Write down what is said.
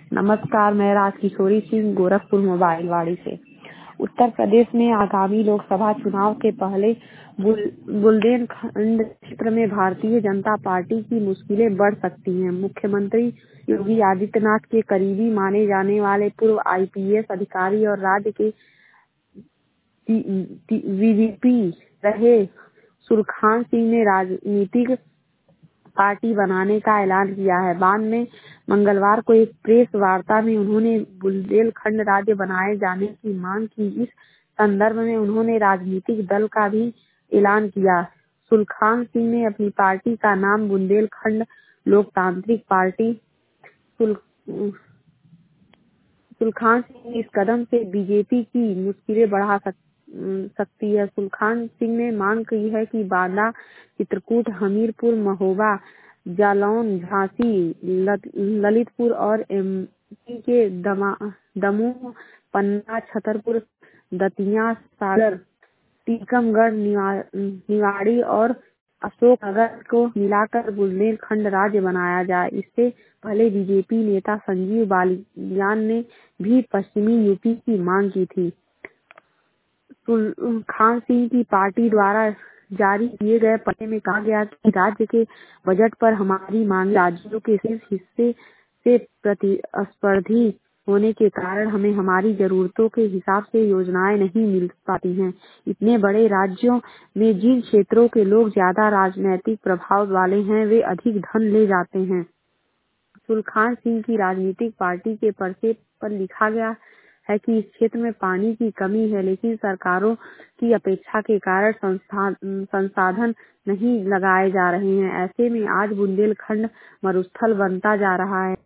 नमस्कार, मैं राजकिशोरी सिंह गोरखपुर मोबाइलवाड़ी से। उत्तर प्रदेश में आगामी लोकसभा चुनाव के पहले बुंदेलखंड क्षेत्र में भारतीय जनता पार्टी की मुश्किलें बढ़ सकती हैं। मुख्यमंत्री योगी आदित्यनाथ के करीबी माने जाने वाले पूर्व आईपीएस अधिकारी और राज्य के वीवीपी रहे सुलखान सिंह ने राजनीतिक पार्टी बनाने का ऐलान किया है। बाद में मंगलवार को एक प्रेस वार्ता में उन्होंने बुंदेलखंड राज्य बनाए जाने की मांग की। इस संदर्भ में उन्होंने राजनीतिक दल का भी ऐलान किया। सुलखान सिंह ने अपनी पार्टी का नाम बुंदेलखंड लोकतांत्रिक पार्टी सुलखान सिंह इस कदम से बीजेपी की मुश्किलें बढ़ा सकती है। सुलखान सिंह ने मांग की है कि बांदा, चित्रकूट, हमीरपुर, महोबा, जालौन, झांसी, ललितपुर और एमपी के दमोह, पन्ना, छतरपुर, दतिया, सागर, टीकमगढ़, निवाड़ी और अशोकनगर को मिलाकर बुंदेलखंड राज्य बनाया जाए। इससे पहले बीजेपी नेता संजीव बालियान ने भी पश्चिमी यूपी की मांग की थी। सुलखान सिंह की पार्टी द्वारा जारी किए गए पत्र में कहा गया कि राज्य के बजट पर हमारी मांग राज्यों के शेष हिस्से से प्रतिस्पर्धी होने के कारण हमें हमारी जरूरतों के हिसाब से योजनाएं नहीं मिल पाती हैं। इतने बड़े राज्यों में जिन क्षेत्रों के लोग ज्यादा राजनीतिक प्रभाव वाले हैं, वे अधिक धन ले जाते हैं। सुलखान सिंह की राजनीतिक पार्टी के पर्चे पर लिखा गया है कि इस क्षेत्र में पानी की कमी है, लेकिन सरकारों की अपेक्षा के कारण संसाधन नहीं लगाए जा रहे हैं। ऐसे में आज बुंदेलखंड मरुस्थल बनता जा रहा है।